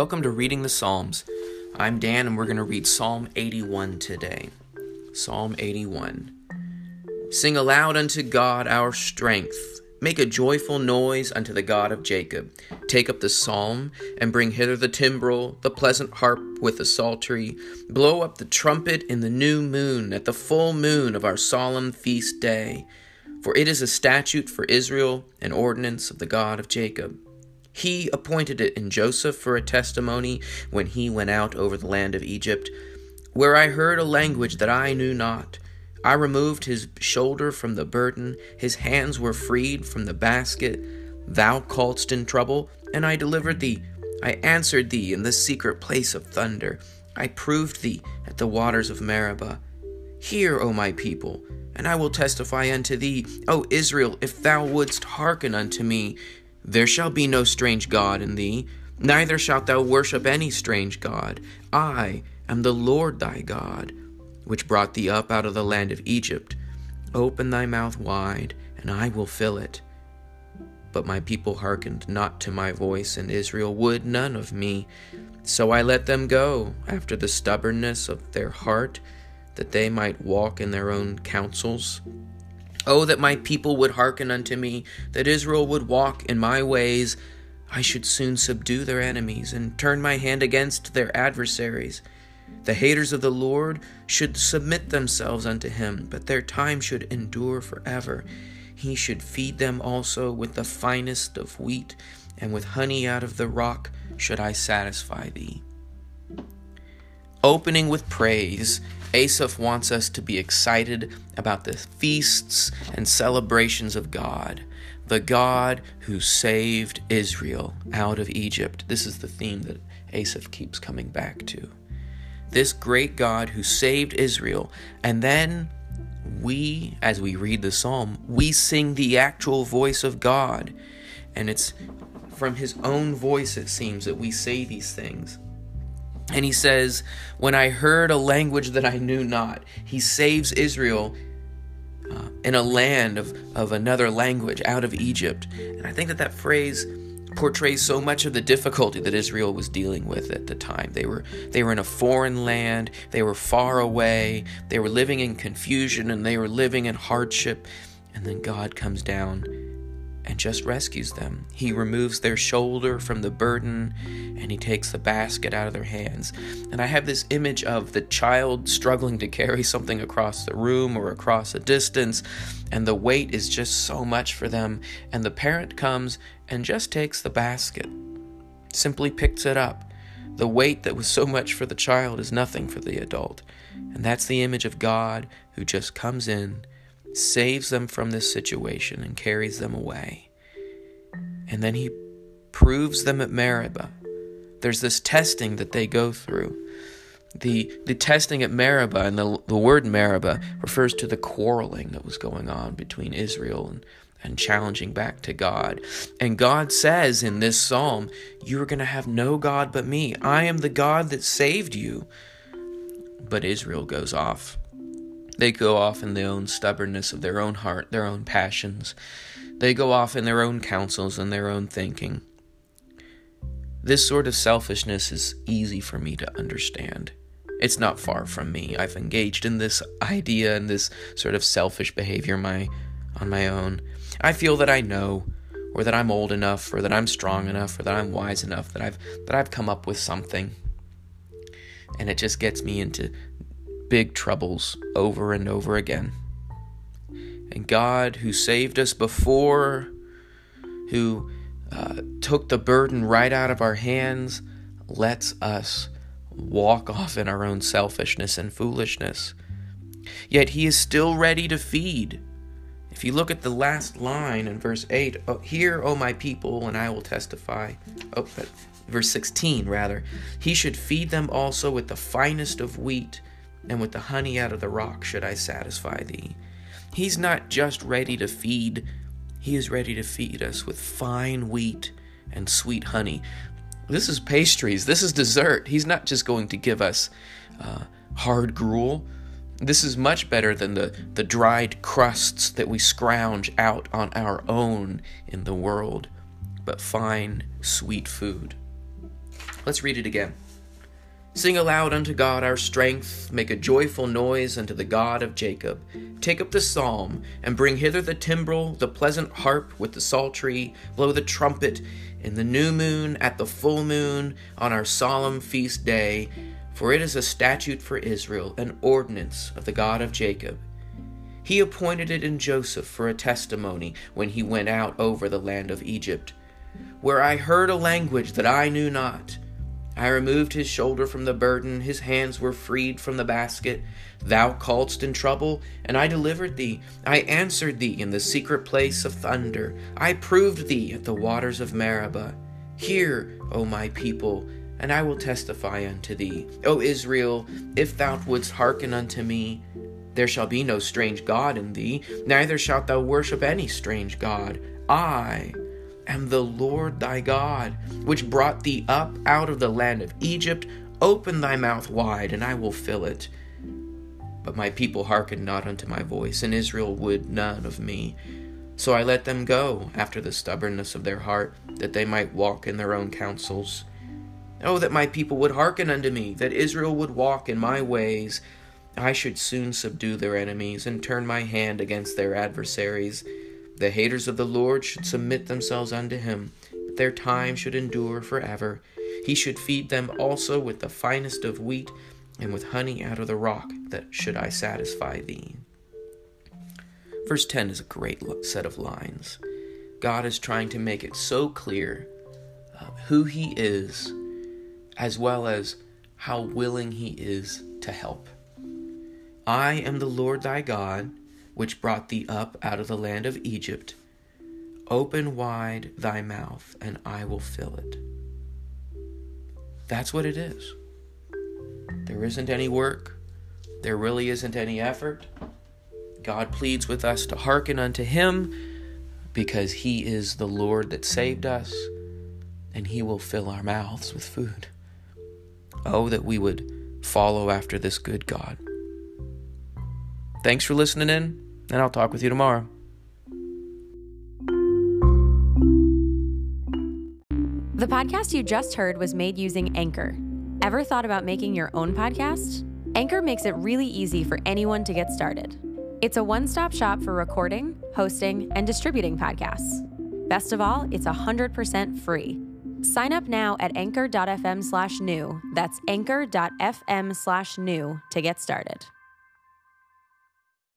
Welcome to Reading the Psalms. I'm Dan and we're going to read Psalm 81 today. Psalm 81. Sing aloud unto God our strength. Make a joyful noise unto the God of Jacob. Take up the psalm and bring hither the timbrel, the pleasant harp with the psaltery. Blow up the trumpet in the new moon, at the full moon of our solemn feast day. For it is a statute for Israel, an ordinance of the God of Jacob. He appointed it in Joseph for a testimony when he went out over the land of Egypt, where I heard a language that I knew not. I removed his shoulder from the burden, his hands were freed from the basket. Thou calledst in trouble, and I delivered thee. I answered thee in the secret place of thunder. I proved thee at the waters of Meribah. Hear, O my people, and I will testify unto thee. O Israel, if thou wouldst hearken unto me, there shall be no strange God in thee, neither shalt thou worship any strange God. I am the Lord thy God, which brought thee up out of the land of Egypt. Open thy mouth wide, and I will fill it. But my people hearkened not to my voice, and Israel would none of me. So I let them go after the stubbornness of their heart, that they might walk in their own counsels. Oh, that my people would hearken unto me, that Israel would walk in my ways. I should soon subdue their enemies, and turn my hand against their adversaries. The haters of the Lord should submit themselves unto him, but their time should endure forever. He should feed them also with the finest of wheat, and with honey out of the rock should I satisfy thee. Opening with praise, Asaph wants us to be excited about the feasts and celebrations of God, the God who saved Israel out of Egypt. This is the theme that Asaph keeps coming back to. This great God who saved Israel. And then we, as we read the psalm, we sing the actual voice of God. And it's from his own voice, it seems, that we say these things. And he says, when I heard a language that I knew not, he saves Israel in a land of another language out of Egypt. And I think that phrase portrays so much of the difficulty that Israel was dealing with at the time. They were in a foreign land, they were far away, they were living in confusion, and they were living in hardship. And then God comes down and just rescues them. He removes their shoulder from the burden, and he takes the basket out of their hands. And I have this image of the child struggling to carry something across the room or across a distance, and the weight is just so much for them. And the parent comes and just takes the basket, simply picks it up. The weight that was so much for the child is nothing for the adult. And that's the image of God who just comes in, saves them from this situation, and carries them away. And then he proves them at Meribah. There's this testing that they go through. The testing at Meribah, and the word Meribah refers to the quarreling that was going on between Israel and challenging back to God. And God says in this psalm, you are going to have no God but me. I am the God that saved you. But Israel goes off. They go off in their own stubbornness of their own heart, their own passions. They go off in their own counsels and their own thinking. This sort of selfishness is easy for me to understand. It's not far from me. I've engaged in this idea and this sort of selfish behavior on my own. I feel that I know, or that I'm old enough, or that I'm strong enough, or that I'm wise enough, that I've come up with something. And it just gets me into big troubles over and over again. And God, who saved us before, who took the burden right out of our hands, lets us walk off in our own selfishness and foolishness. Yet he is still ready to feed. If you look at the last line in verse 8, hear, O my people, and I will testify. Verse 16, rather. He should feed them also with the finest of wheat, and with the honey out of the rock should I satisfy thee. He's not just ready to feed, he is ready to feed us with fine wheat and sweet honey. This is pastries, this is dessert. He's not just going to give us hard gruel. This is much better than the dried crusts that we scrounge out on our own in the world, but fine, sweet food. Let's read it again. Sing aloud unto God our strength, make a joyful noise unto the God of Jacob. Take up the psalm, and bring hither the timbrel, the pleasant harp with the psaltery, blow the trumpet in the new moon, at the full moon, on our solemn feast day, for it is a statute for Israel, an ordinance of the God of Jacob. He appointed it in Joseph for a testimony when he went out over the land of Egypt, where I heard a language that I knew not. I removed his shoulder from the burden, his hands were freed from the basket. Thou calledst in trouble, and I delivered thee. I answered thee in the secret place of thunder. I proved thee at the waters of Meribah. Hear, O my people, and I will testify unto thee. O Israel, if thou wouldst hearken unto me, there shall be no strange god in thee, neither shalt thou worship any strange god. I am the Lord thy God, which brought thee up out of the land of Egypt. Open thy mouth wide, and I will fill it. But my people hearkened not unto my voice, and Israel would none of me. So I let them go after the stubbornness of their heart, that they might walk in their own counsels. Oh, that my people would hearken unto me, that Israel would walk in my ways. I should soon subdue their enemies, and turn my hand against their adversaries. The haters of the Lord should submit themselves unto him, but their time should endure forever. He should feed them also with the finest of wheat, and with honey out of the rock, that should I satisfy thee. Verse 10 is a great set of lines. God is trying to make it so clear who he is, as well as how willing he is to help. I am the Lord thy God, which brought thee up out of the land of Egypt. Open wide thy mouth, and I will fill it. That's what it is. There isn't any work. There really isn't any effort. God pleads with us to hearken unto him, because he is the Lord that saved us, and he will fill our mouths with food. Oh, that we would follow after this good God. Thanks for listening in, and I'll talk with you tomorrow. The podcast you just heard was made using Anchor. Ever thought about making your own podcast? Anchor makes it really easy for anyone to get started. It's a one-stop shop for recording, hosting, and distributing podcasts. Best of all, it's 100% free. Sign up now at anchor.fm/new. That's anchor.fm/new to get started.